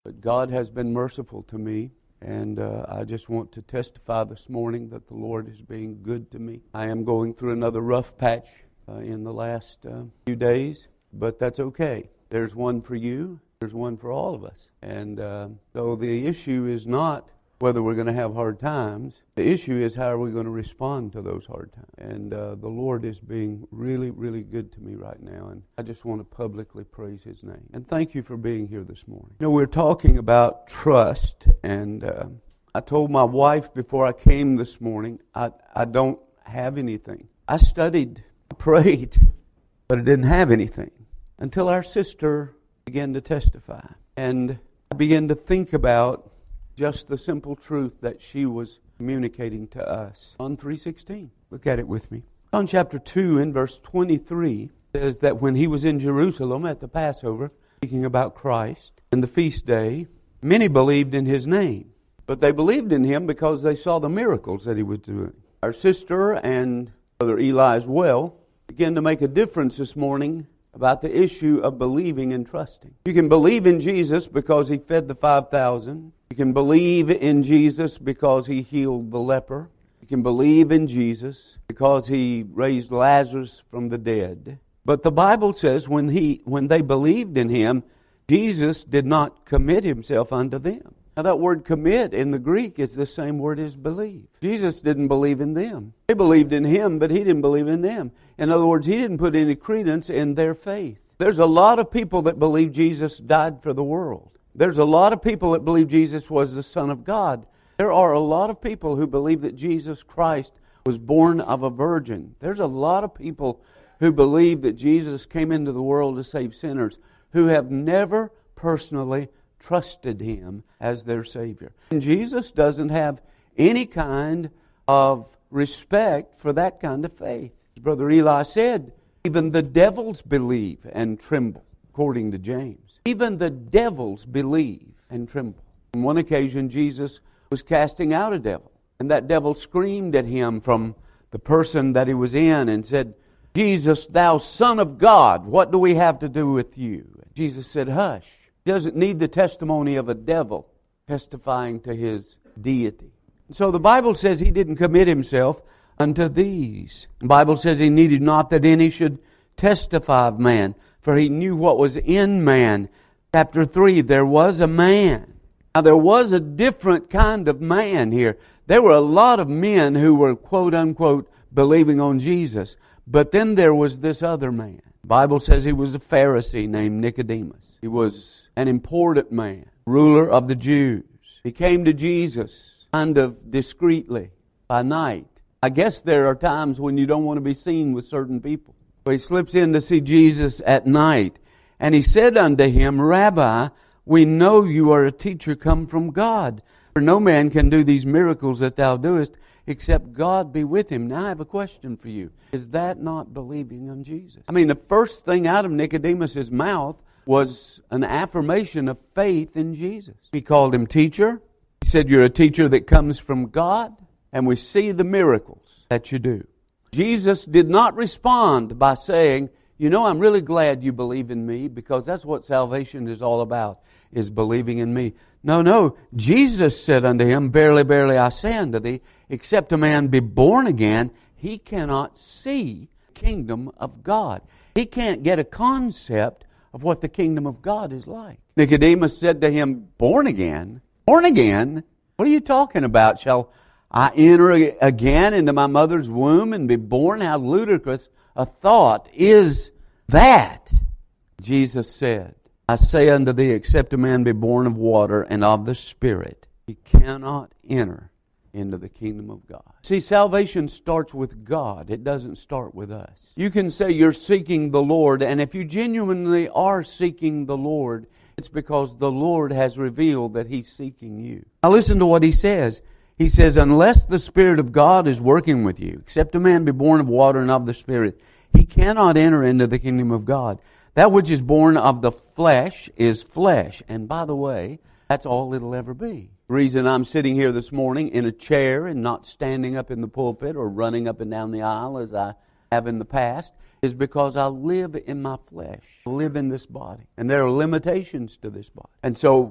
But God has been merciful to me, and I just want to testify this morning that the Lord is being good to me. I am going through another rough patch in the last few days, but that's okay. There's one for you. There's one for all of us. And so the issue is not whether we're going to have hard times. The issue is how are we going to respond to those hard times. And the Lord is being really, really good to me right now. And I just want to publicly praise His name. And thank you for being here this morning. You know, we're talking about trust. And I told my wife before I came this morning, I don't have anything. I studied, I prayed, but I didn't have anything until our sister began to testify. And I began to think about just the simple truth that she was communicating to us. John 3:16. Look at it with me. John chapter 2 in verse 23 says that when He was in Jerusalem at the Passover, speaking about Christ, and the feast day, many believed in His name. But they believed in Him because they saw the miracles that He was doing. Our sister and Brother Eli as well began to make a difference this morning about the issue of believing and trusting. You can believe in Jesus because He fed the 5,000. You can believe in Jesus because He healed the leper. You can believe in Jesus because He raised Lazarus from the dead. But the Bible says when they believed in Him, Jesus did not commit Himself unto them. Now that word commit in the Greek is the same word as believe. Jesus didn't believe in them. They believed in Him, but He didn't believe in them. In other words, He didn't put any credence in their faith. There's a lot of people that believe Jesus died for the world. There's a lot of people that believe Jesus was the Son of God. There are a lot of people who believe that Jesus Christ was born of a virgin. There's a lot of people who believe that Jesus came into the world to save sinners who have never personally trusted Him as their Savior. And Jesus doesn't have any kind of respect for that kind of faith. As Brother Eli said, even the devils believe and tremble, according to James. Even the devils believe and tremble. On one occasion, Jesus was casting out a devil, and that devil screamed at Him from the person that he was in and said, "Jesus, thou Son of God, what do we have to do with you?" Jesus said, "Hush." He doesn't need the testimony of a devil testifying to His deity. So the Bible says He didn't commit Himself unto these. The Bible says He needed not that any should testify of man, for He knew what was in man. Chapter 3, there was a man. Now there was a different kind of man here. There were a lot of men who were quote unquote believing on Jesus. But then there was this other man. The Bible says he was a Pharisee named Nicodemus. He was an important man, ruler of the Jews. He came to Jesus kind of discreetly by night. I guess there are times when you don't want to be seen with certain people. So he slips in to see Jesus at night. And he said unto him, "Rabbi, we know you are a teacher come from God. For no man can do these miracles that thou doest, except God be with him." Now I have a question for you. Is that not believing on Jesus? I mean, the first thing out of Nicodemus' mouth was an affirmation of faith in Jesus. He called him teacher. He said, "You're a teacher that comes from God, and we see the miracles that you do." Jesus did not respond by saying, "You know, I'm really glad you believe in me, because that's what salvation is all about, is believing in me." No. Jesus said unto him, "Verily, verily, I say unto thee, except a man be born again, he cannot see the kingdom of God." He can't get a concept of what the kingdom of God is like. Nicodemus said to him, "Born again? Born again? What are you talking about? Shall I enter again into my mother's womb and be born? How ludicrous a thought is that?" Jesus said, "I say unto thee, except a man be born of water and of the Spirit, he cannot enter into the kingdom of God." See, salvation starts with God. It doesn't start with us. You can say you're seeking the Lord, and if you genuinely are seeking the Lord, it's because the Lord has revealed that He's seeking you. Now listen to what He says. He says, "Unless the Spirit of God is working with you, except a man be born of water and of the Spirit, he cannot enter into the kingdom of God. That which is born of the flesh is flesh." And by the way, that's all it'll ever be. The reason I'm sitting here this morning in a chair and not standing up in the pulpit or running up and down the aisle as I have in the past is because I live in my flesh. I live in this body. And there are limitations to this body. And so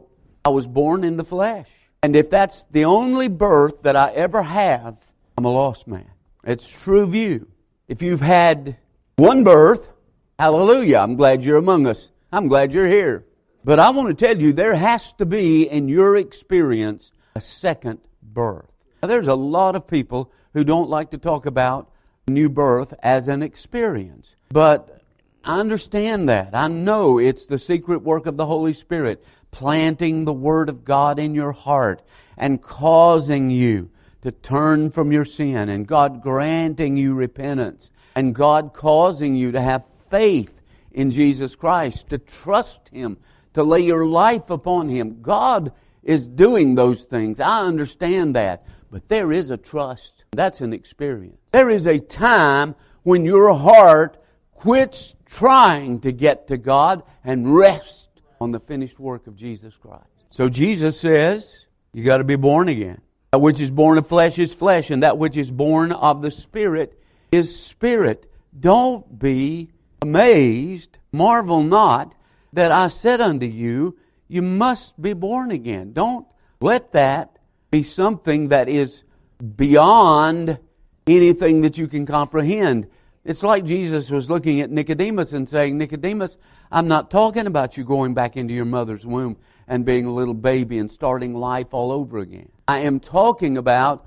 I was born in the flesh. And if that's the only birth that I ever have, I'm a lost man. It's true of you. If you've had one birth, hallelujah, I'm glad you're among us. I'm glad you're here. But I want to tell you, there has to be, in your experience, a second birth. Now, there's a lot of people who don't like to talk about new birth as an experience. But I understand that. I know it's the secret work of the Holy Spirit, planting the Word of God in your heart and causing you to turn from your sin, and God granting you repentance, and God causing you to have faith in Jesus Christ, to trust Him, to lay your life upon Him. God is doing those things. I understand that. But there is a trust. That's an experience. There is a time when your heart quits trying to get to God and rests on the finished work of Jesus Christ. So Jesus says, you got to be born again. That which is born of flesh is flesh, and that which is born of the Spirit is spirit. Don't be amazed, marvel not, that I said unto you, you must be born again. Don't let that be something that is beyond anything that you can comprehend. It's like Jesus was looking at Nicodemus and saying, Nicodemus, I'm not talking about you going back into your mother's womb and being a little baby and starting life all over again. I am talking about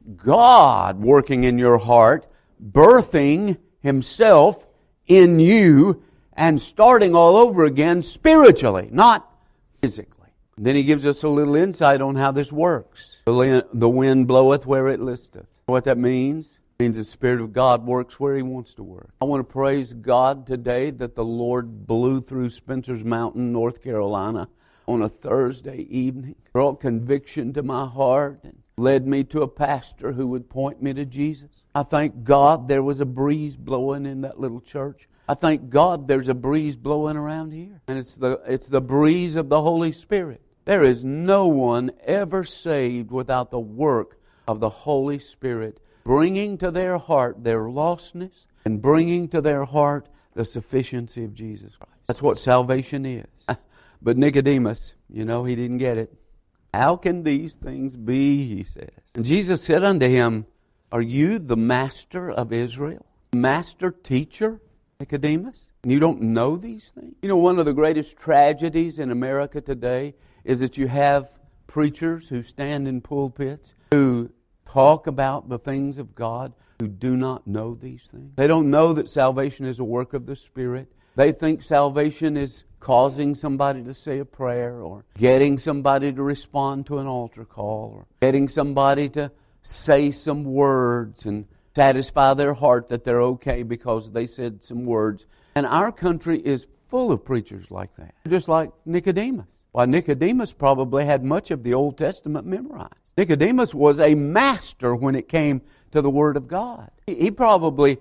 God working in your heart, birthing Himself in you and starting all over again spiritually, not physically. And then He gives us a little insight on how this works. The wind bloweth where it listeth. What that means? It means the Spirit of God works where He wants to work. I want to praise God today that the Lord blew through Spencer's Mountain, North Carolina on a Thursday evening, brought conviction to my heart, and led me to a pastor who would point me to Jesus. I thank God there was a breeze blowing in that little church. I thank God there's a breeze blowing around here. And it's the breeze of the Holy Spirit. There is no one ever saved without the work of the Holy Spirit bringing to their heart their lostness and bringing to their heart the sufficiency of Jesus Christ. That's what salvation is. But Nicodemus, he didn't get it. How can these things be, he says. And Jesus said unto him, are you the master of Israel? Master teacher, Nicodemus? And you don't know these things? One of the greatest tragedies in America today is that you have preachers who stand in pulpits who talk about the things of God who do not know these things. They don't know that salvation is a work of the Spirit. They think salvation is causing somebody to say a prayer, or getting somebody to respond to an altar call, or getting somebody to say some words and satisfy their heart that they're okay because they said some words. And our country is full of preachers like that. Just like Nicodemus. Why, Nicodemus probably had much of the Old Testament memorized. Nicodemus was a master when it came to the Word of God. He probably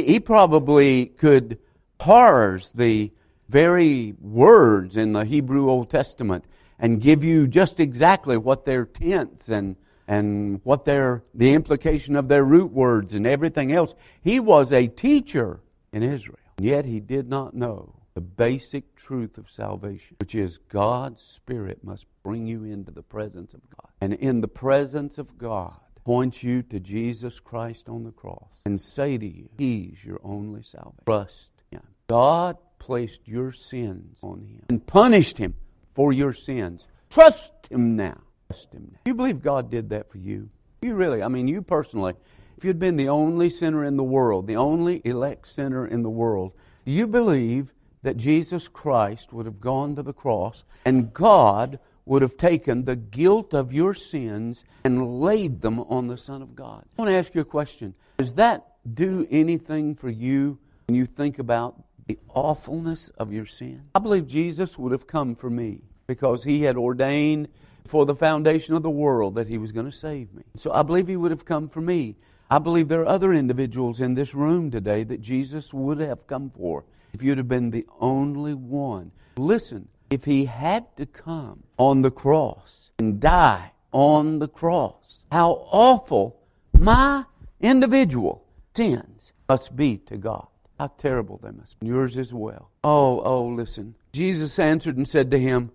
could parse the very words in the Hebrew Old Testament and give you just exactly what their tense and what the implication of their root words and everything else. He was a teacher in Israel. And yet he did not know the basic truth of salvation, which is God's Spirit must bring you into the presence of God. And in the presence of God, point you to Jesus Christ on the cross and say to you, He's your only salvation. Trust Him. God placed your sins on Him and punished Him for your sins. Trust Him now. Trust Him now. Do you believe God did that for you? You really, you personally, if you'd been the only sinner in the world, the only elect sinner in the world, do you believe that Jesus Christ would have gone to the cross and God would have taken the guilt of your sins and laid them on the Son of God? I want to ask you a question. Does that do anything for you when you think about the awfulness of your sin? I believe Jesus would have come for me because He had ordained for the foundation of the world that He was going to save me. So I believe He would have come for me. I believe there are other individuals in this room today that Jesus would have come for if you'd have been the only one. Listen, if He had to come on the cross and die on the cross, how awful my individual sins must be to God. How terrible they must be. Yours as well. Oh, listen. Jesus answered and said to him,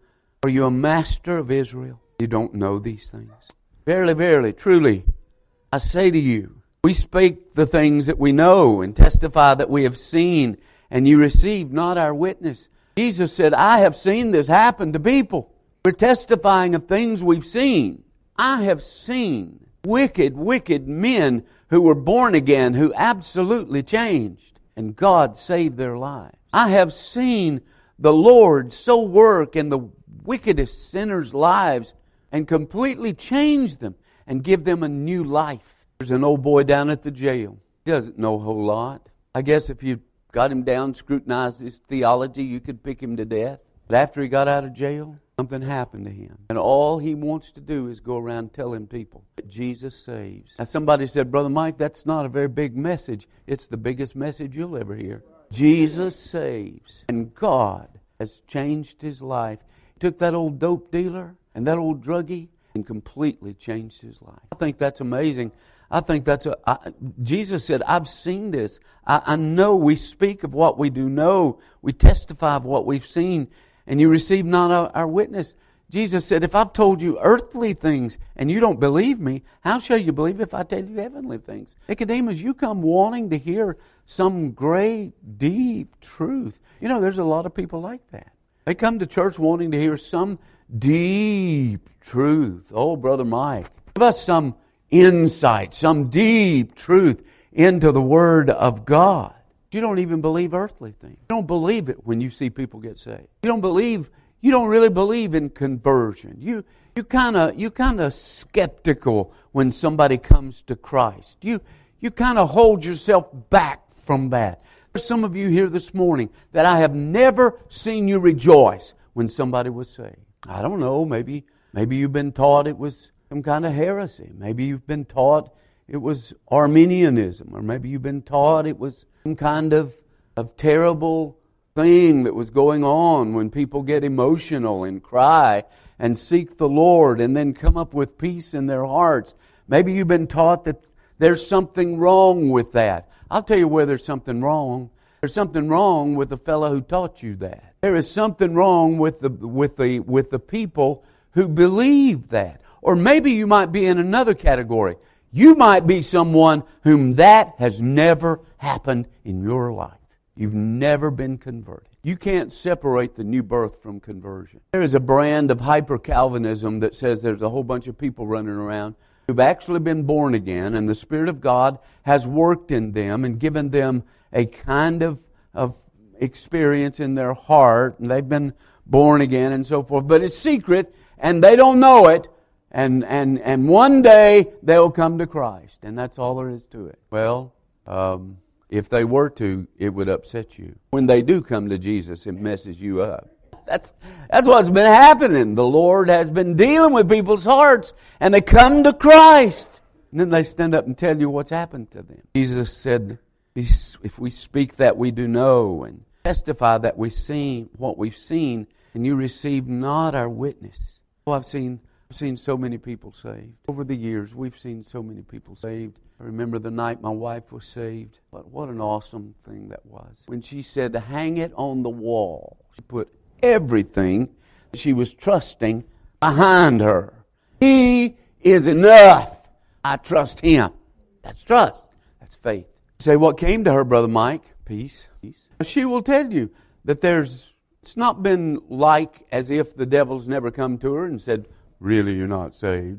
Are you a master of Israel? You don't know these things. Verily, verily, truly, I say to you, we speak the things that we know and testify that we have seen, and you receive not our witness. Jesus said, I have seen this happen to people. We're testifying of things we've seen. I have seen wicked men who were born again, who absolutely changed, and God saved their lives. I have seen the Lord so work in the wickedest sinners' lives and completely change them and give them a new life. There's an old boy down at the jail. He doesn't know a whole lot. I guess if you got him down, scrutinized his theology, you could pick him to death. But after he got out of jail, something happened to him. And all he wants to do is go around telling people that Jesus saves. Now somebody said, Brother Mike, that's not a very big message. It's the biggest message you'll ever hear. Jesus saves. And God has changed his life. He took that old dope dealer and that old druggie and completely changed his life. I think that's amazing. I think Jesus said, I've seen this. I know we speak of what we do know. We testify of what we've seen. And you receive not our witness. Jesus said, if I've told you earthly things and you don't believe me, how shall you believe if I tell you heavenly things? Nicodemus, you come wanting to hear some great, deep truth. You know, there's a lot of people like that. They come to church wanting to hear some deep truth. Oh, Brother Mike, give us some insight, some deep truth into the Word of God. You don't even believe earthly things. You don't believe it when you see people get saved. You don't really believe in conversion. You kind of skeptical when somebody comes to Christ. You kind of hold yourself back from that. There's some of you here this morning that I have never seen you rejoice when somebody was saved. I don't know, maybe you've been taught it was some kind of heresy. Maybe you've been taught it was Arminianism, or maybe you've been taught it was some kind of terrible thing that was going on when people get emotional and cry and seek the Lord and then come up with peace in their hearts. Maybe you've been taught that there's something wrong with that. I'll tell you where there's something wrong. There's something wrong with the fellow who taught you that. There is something wrong with the people who believe that. Or maybe you might be in another category. You might be someone whom that has never happened in your life. You've never been converted. You can't separate the new birth from conversion. There is a brand of hyper-Calvinism that says there's a whole bunch of people running around who've actually been born again, and the Spirit of God has worked in them and given them a kind of experience in their heart, and they've been born again and so forth. But it's secret, and they don't know it. And one day they'll come to Christ, and that's all there is to it. Well, if they were to, it would upset you. When they do come to Jesus, it messes you up. That's what's been happening. The Lord has been dealing with people's hearts, and they come to Christ. And then they stand up and tell you what's happened to them. Jesus said, if we speak that we do know, and testify that we've seen what we've seen, and you receive not our witness. Oh, I've seen so many people saved. Over the years, we've seen so many people saved. I remember the night my wife was saved. But what an awesome thing that was. When she said, hang it on the wall. She put everything she was trusting behind her. He is enough. I trust Him. That's trust. That's faith. You say, what came to her, Brother Mike? Peace. She will tell you that it's not been like as if the devil's never come to her and said, really, you're not saved.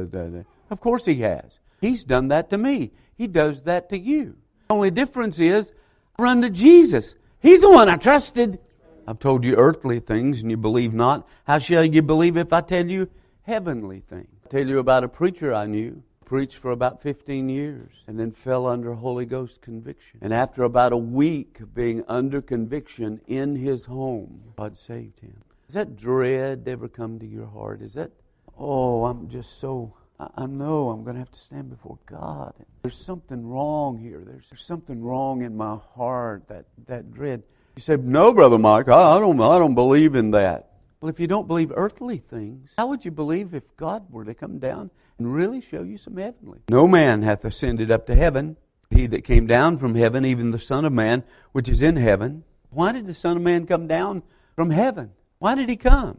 Of course He has. He's done that to me. He does that to you. The only difference is I run to Jesus. He's the one I trusted. I've told you earthly things and you believe not. How shall you believe if I tell you heavenly things? I tell you about a preacher I knew. Preached for about 15 years and then fell under Holy Ghost conviction. And after about a week of being under conviction in his home, God saved him. Does that dread ever come to your heart? Is that, I'm just so, I know I'm going to have to stand before God. There's something wrong here. There's something wrong in my heart, that dread. You say, no, Brother Mike, I don't believe in that. Well, if you don't believe earthly things, how would you believe if God were to come down and really show you some heavenly? No man hath ascended up to heaven. He that came down from heaven, even the Son of Man, which is in heaven. Why did the Son of Man come down from heaven? Why did He come?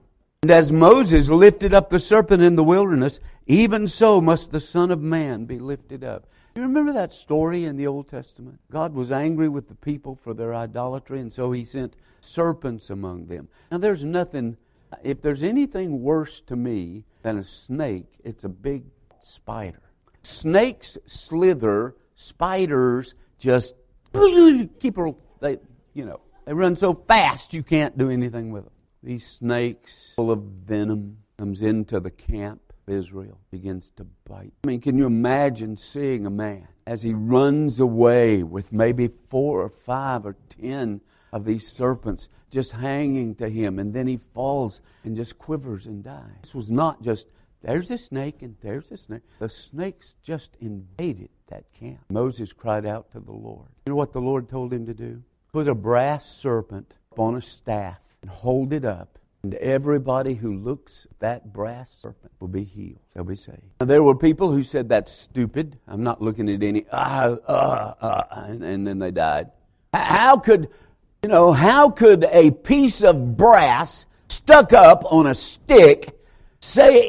And as Moses lifted up the serpent in the wilderness, even so must the Son of Man be lifted up. You remember that story in the Old Testament? God was angry with the people for their idolatry, and so He sent serpents among them. Now there's nothing, if there's anything worse to me than a snake, it's a big spider. Snakes slither, spiders just keep her, they run so fast you can't do anything with them. These snakes, full of venom, comes into the camp of Israel, begins to bite. I mean, can you imagine seeing a man as he runs away with maybe 4 or 5 or 10 of these serpents just hanging to him, and then he falls and just quivers and dies? This was not just, there's a snake and there's a snake. The snakes just invaded that camp. Moses cried out to the Lord. You know what the Lord told him to do? Put a brass serpent on a staff and hold it up, and everybody who looks at that brass serpent will be healed. They'll be saved. Now, there were people who said, that's stupid. I'm not looking at any, and then they died. How could a piece of brass stuck up on a stick say,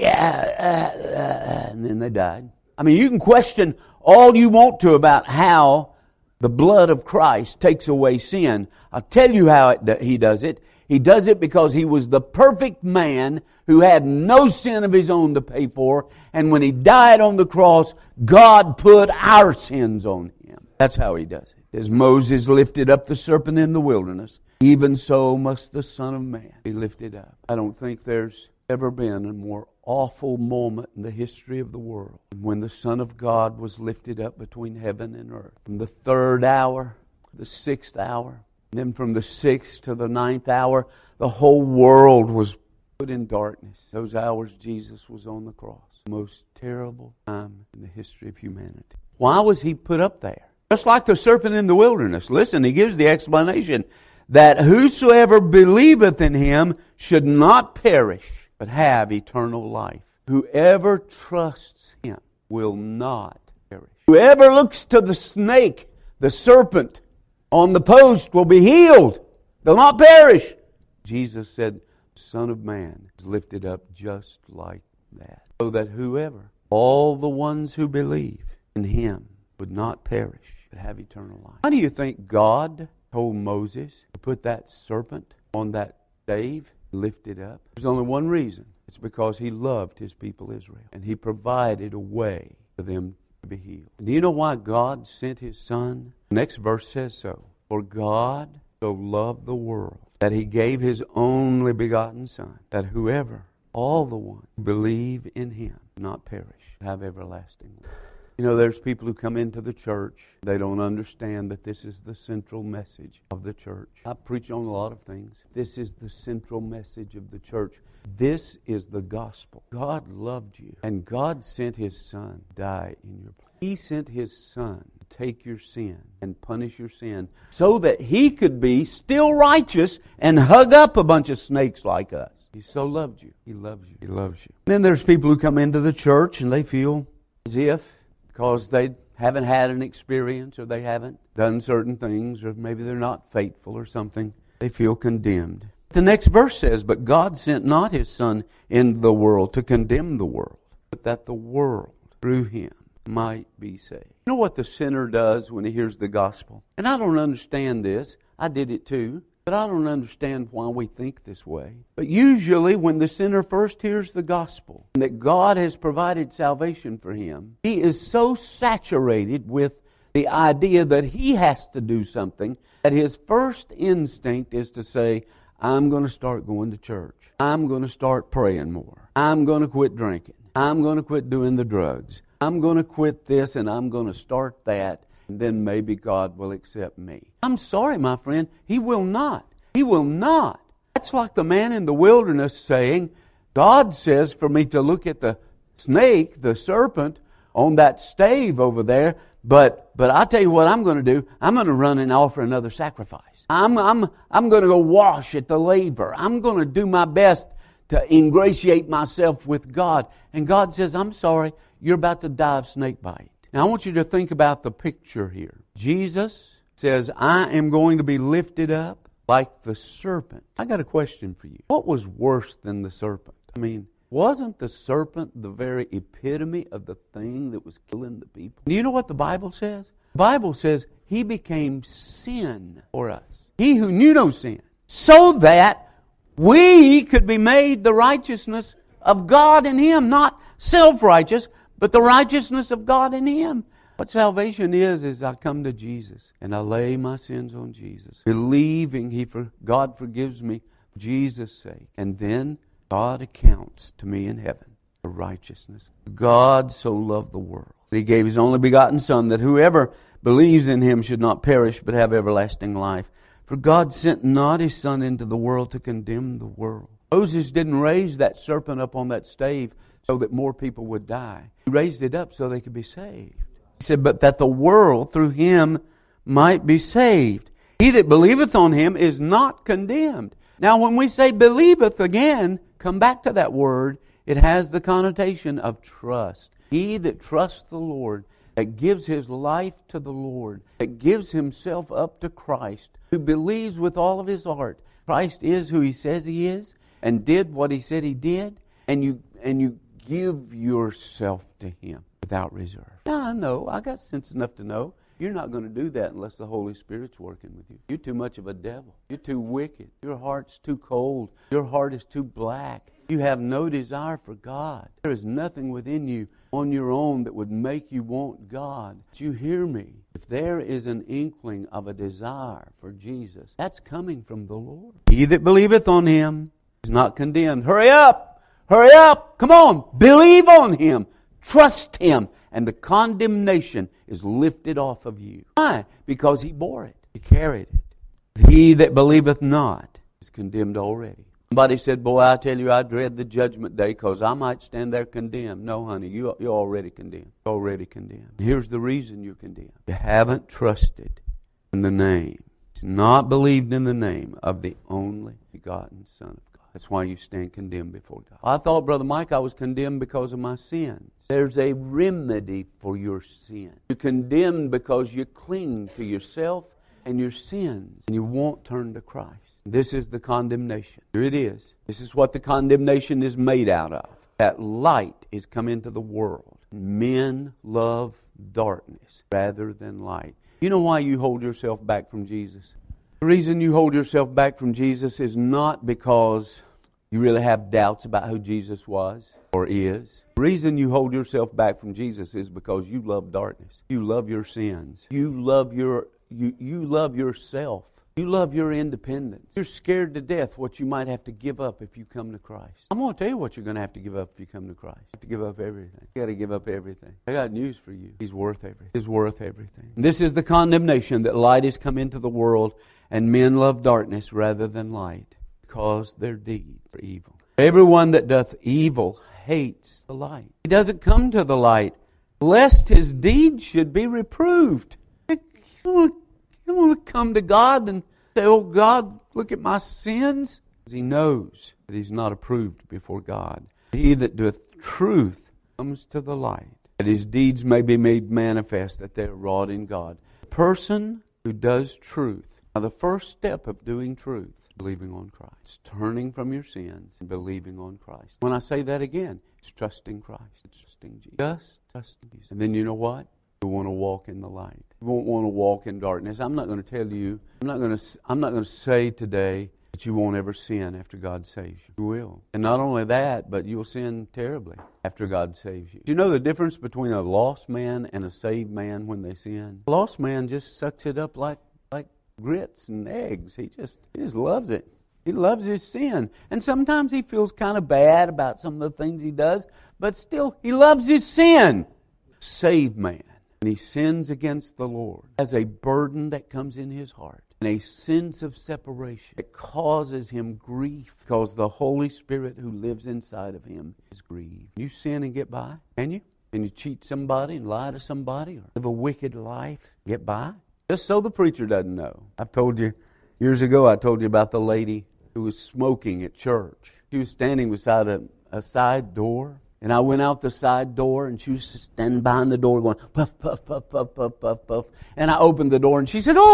and then they died? I mean, you can question all you want to about how the blood of Christ takes away sin. I'll tell you how He does it. He does it because He was the perfect man who had no sin of His own to pay for. And when He died on the cross, God put our sins on Him. That's how He does it. As Moses lifted up the serpent in the wilderness, even so must the Son of Man be lifted up. I don't think there's ever been a more awful moment in the history of the world when the Son of God was lifted up between heaven and earth. From the 3rd hour, the 6th hour, and then from the 6th to the 9th hour, the whole world was put in darkness. Those hours Jesus was on the cross. The most terrible time in the history of humanity. Why was He put up there? Just like the serpent in the wilderness. Listen, He gives the explanation that whosoever believeth in Him should not perish, but have eternal life. Whoever trusts Him will not perish. Whoever looks to the snake, the serpent, on the post will be healed. They'll not perish. Jesus said, Son of Man is lifted up just like that. So that whoever, all the ones who believe in Him, would not perish, but have eternal life. Why do you think God told Moses to put that serpent on that stave, lift it up? There's only one reason. It's because He loved His people Israel. And He provided a way for them to be healed. And do you know why God sent His Son? The next verse says so. For God so loved the world that He gave His only begotten Son, that whoever, all the ones, believe in Him, not perish, have everlasting life. You know, there's people who come into the church. They don't understand that this is the central message of the church. I preach on a lot of things. This is the central message of the church. This is the gospel. God loved you, and God sent His Son to die in your place. He sent His Son to take your sin and punish your sin so that He could be still righteous and hug up a bunch of snakes like us. He so loved you. He loves you. He loves you. And then there's people who come into the church and they feel as if because they haven't had an experience or they haven't done certain things or maybe they're not faithful or something, they feel condemned. The next verse says, but God sent not His Son into the world to condemn the world, but that the world through Him might be saved. You know what the sinner does when he hears the gospel? And I don't understand this. I did it too. But I don't understand why we think this way. But usually when the sinner first hears the gospel and that God has provided salvation for him, he is so saturated with the idea that he has to do something that his first instinct is to say, I'm going to start going to church. I'm going to start praying more. I'm going to quit drinking. I'm going to quit doing the drugs. I'm going to quit this and I'm going to start that. And then maybe God will accept me. I'm sorry, my friend. He will not. He will not. That's like the man in the wilderness saying, God says for me to look at the snake, the serpent, on that stave over there, but I'll tell you what I'm going to do. I'm going to run and offer another sacrifice. I'm going to go wash at the laver. I'm going to do my best to ingratiate myself with God. And God says, I'm sorry, you're about to die of snake bite. Now I want you to think about the picture here. Jesus says, I am going to be lifted up like the serpent. I got a question for you. What was worse than the serpent? Wasn't the serpent the very epitome of the thing that was killing the people? Do you know what the Bible says? The Bible says He became sin for us. He who knew no sin. So that we could be made the righteousness of God in Him. Not self-righteous, but the righteousness of God in Him. What salvation is I come to Jesus and I lay my sins on Jesus, believing God forgives me for Jesus' sake. And then God accounts to me in heaven for righteousness. God so loved the world that He gave His only begotten Son, that whoever believes in Him should not perish but have everlasting life. For God sent not His Son into the world to condemn the world. Moses didn't raise that serpent up on that stave so that more people would die. He raised it up so they could be saved. He said, but that the world through Him might be saved. He that believeth on Him is not condemned. Now when we say believeth again, come back to that word, it has the connotation of trust. He that trusts the Lord, that gives his life to the Lord, that gives himself up to Christ, who believes with all of his heart Christ is who He says He is and did what He said He did, and you give yourself to Him without reserve. Now I know, I got sense enough to know you're not going to do that unless the Holy Spirit's working with you. You're too much of a devil. You're too wicked. Your heart's too cold. Your heart is too black. You have no desire for God. There is nothing within you on your own that would make you want God. But you hear me. If there is an inkling of a desire for Jesus, that's coming from the Lord. He that believeth on Him is not condemned. Hurry up! Hurry up! Come on! Believe on Him. Trust Him. And the condemnation is lifted off of you. Why? Because He bore it. He carried it. He that believeth not is condemned already. Somebody said, boy, I tell you, I dread the judgment day because I might stand there condemned. No, honey, you're already condemned. You're already condemned. Here's the reason you're condemned. You haven't trusted in the name. It's not believed in the name of the only begotten Son of God. That's why you stand condemned before God. I thought, Brother Mike, I was condemned because of my sins. There's a remedy for your sin. You're condemned because you cling to yourself and your sins, and you won't turn to Christ. This is the condemnation. Here it is. This is what the condemnation is made out of. That light is come into the world. Men love darkness rather than light. You know why you hold yourself back from Jesus? The reason you hold yourself back from Jesus is not because you really have doubts about who Jesus was or is. The reason you hold yourself back from Jesus is because you love darkness. You love your sins. You love yourself. You love your independence. You're scared to death what you might have to give up if you come to Christ. I'm going to tell you what you're going to have to give up if you come to Christ. You have to give up everything. You got to give up everything. I got news for you. He's worth everything. He's worth everything. This is the condemnation, that light has come into the world, and men love darkness rather than light, because their deeds are evil. Everyone that doth evil hates the light. He doesn't come to the light, lest his deeds should be reproved. You don't want to come to God and say, oh God, look at my sins. He knows that he's not approved before God. He that doeth truth comes to the light, that his deeds may be made manifest, that they are wrought in God. The person who does truth, now the first step of doing truth, is believing on Christ. It's turning from your sins and believing on Christ. When I say that again, it's trusting Christ. It's trusting Jesus. Just trusting Jesus. And then you know what? You want to walk in the light. You won't want to walk in darkness. I'm not going to tell you, I'm not going to say today that you won't ever sin after God saves you. You will. And not only that, but you'll sin terribly after God saves you. Do you know the difference between a lost man and a saved man when they sin? A lost man just sucks it up like grits and eggs. He just loves it. He loves his sin. And sometimes he feels kind of bad about some of the things he does, but still he loves his sin. Saved man, when he sins against the Lord, has a burden that comes in his heart and a sense of separation that causes him grief, because the Holy Spirit who lives inside of him is grieved. You sin and get by? Can you? Can you cheat somebody and lie to somebody or live a wicked life? Get by? Just so the preacher doesn't know. I've told you, years ago I told you about the lady who was smoking at church. She was standing beside a side door And I went out the side door, and she was standing behind the door going, puff, puff, puff, puff, puff, puff, puff. And I opened the door, and she said,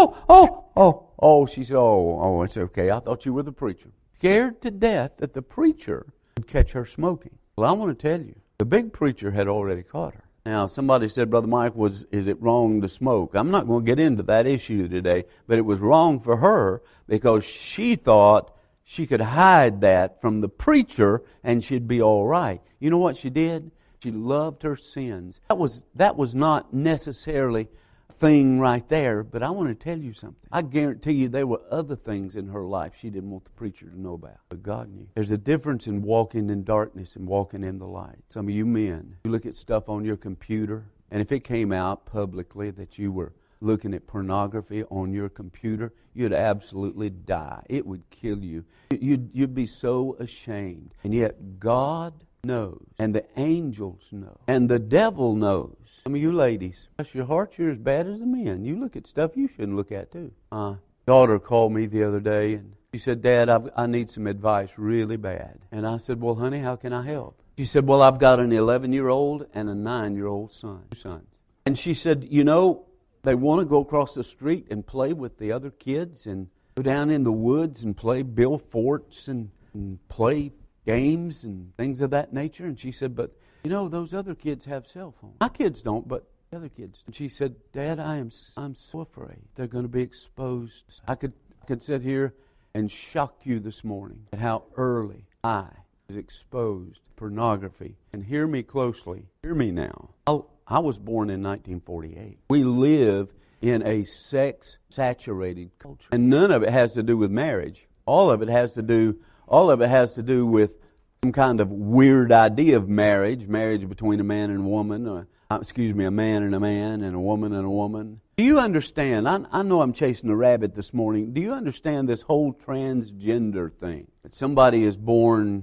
She said, it's okay. I thought you were the preacher. Scared to death that the preacher would catch her smoking. Well, I want to tell you, the big preacher had already caught her. Now, somebody said, Brother Mike, is it wrong to smoke? I'm not going to get into that issue today, but it was wrong for her because she thought she could hide that from the preacher and she'd be all right. You know what she did? She loved her sins. That was not necessarily a thing right there, but I want to tell you something. I guarantee you there were other things in her life she didn't want the preacher to know about, but God knew. There's a difference in walking in darkness and walking in the light. Some of you men, you look at stuff on your computer, and if it came out publicly that you were looking at pornography on your computer, you'd absolutely die. It would kill you. You'd be so ashamed. And yet God knows, and the angels know, and the devil knows. Some of you ladies, bless your heart, you're as bad as the men. You look at stuff you shouldn't look at too. Daughter called me the other day, and she said, Dad, I need some advice really bad. And I said, well, honey, how can I help? She said, well, I've got an 11-year-old and a 9-year-old son, 2 sons. And she said, they want to go across the street and play with the other kids and go down in the woods and play Bill Forts and play games and things of that nature. And she said, but, those other kids have cell phones. My kids don't, but the other kids. And she said, Dad, I'm so afraid they're going to be exposed. I could sit here and shock you this morning at how early I was exposed to pornography. And hear me closely. Hear me now. I was born in 1948. We live in a sex-saturated culture. And none of it has to do with marriage. All of it has to do with some kind of weird idea of marriage between a man and a woman, a man and a man, and a woman and a woman. Do you understand? I know I'm chasing a rabbit this morning. Do you understand this whole transgender thing? That somebody is born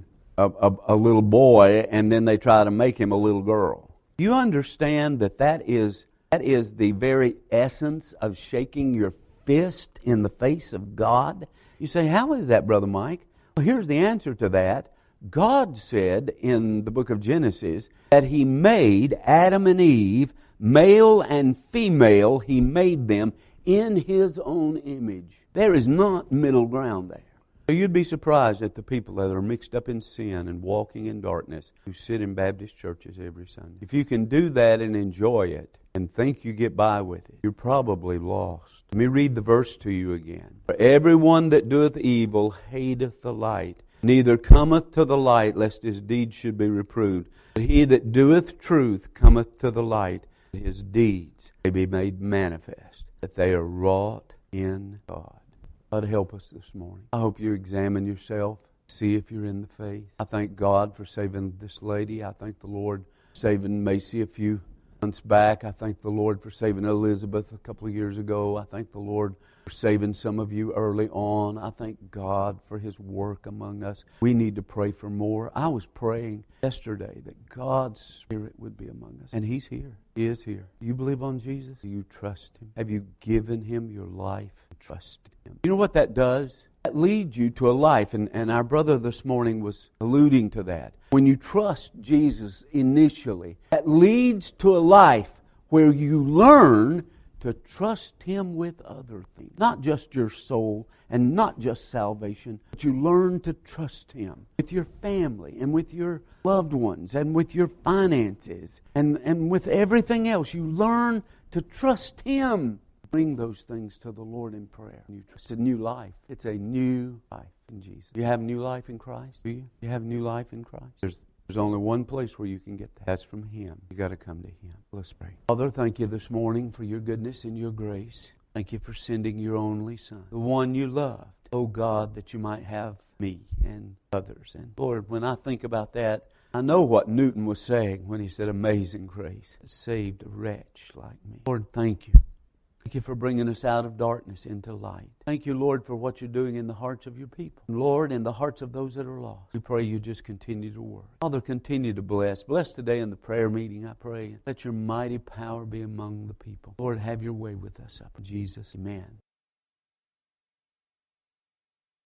a little boy and then they try to make him a little girl. Do you understand that is the very essence of shaking your fist in the face of God? You say, how is that, Brother Mike? Well, here's the answer to that. God said in the book of Genesis that He made Adam and Eve, male and female, He made them in His own image. There is not middle ground there. So you'd be surprised at the people that are mixed up in sin and walking in darkness who sit in Baptist churches every Sunday. If you can do that and enjoy it and think you get by with it, you're probably lost. Let me read the verse to you again. For everyone that doeth evil hateth the light, neither cometh to the light, lest his deeds should be reproved. But he that doeth truth cometh to the light, that his deeds may be made manifest, that they are wrought in God. God help us this morning. I hope you examine yourself, see if you're in the faith. I thank God for saving this lady. I thank the Lord for saving Macy a few months back. I thank the Lord for saving Elizabeth a couple of years ago. I thank the Lord for saving some of you early on. I thank God for His work among us. We need to pray for more. I was praying yesterday that God's Spirit would be among us. And He's here. He is here. Do you believe on Jesus? Do you trust Him? Have you given Him your life and trusted Him? You know what that does? That leads you to a life, and our brother this morning was alluding to that. When you trust Jesus initially, that leads to a life where you learn to trust Him with other things. Not just your soul and not just salvation, but you learn to trust Him with your family and with your loved ones and with your finances and with everything else. You learn to trust Him. Bring those things to the Lord in prayer. It's a new life. It's a new life in Jesus. Do you have new life in Christ? Do you? Do you have new life in Christ? There's only one place where you can get that. That's from Him. You got to come to Him. Let's pray. Father, thank you this morning for your goodness and your grace. Thank you for sending your only Son, the one you loved. Oh God, that you might have me and others. And Lord, when I think about that, I know what Newton was saying when he said, "Amazing grace has saved a wretch like me." Lord, thank you. Thank you for bringing us out of darkness into light. Thank you, Lord, for what you're doing in the hearts of your people. Lord, in the hearts of those that are lost. We pray you just continue to work. Father, continue to bless. Bless today in the prayer meeting, I pray. Let your mighty power be among the people. Lord, have your way with us. Up in Jesus, amen.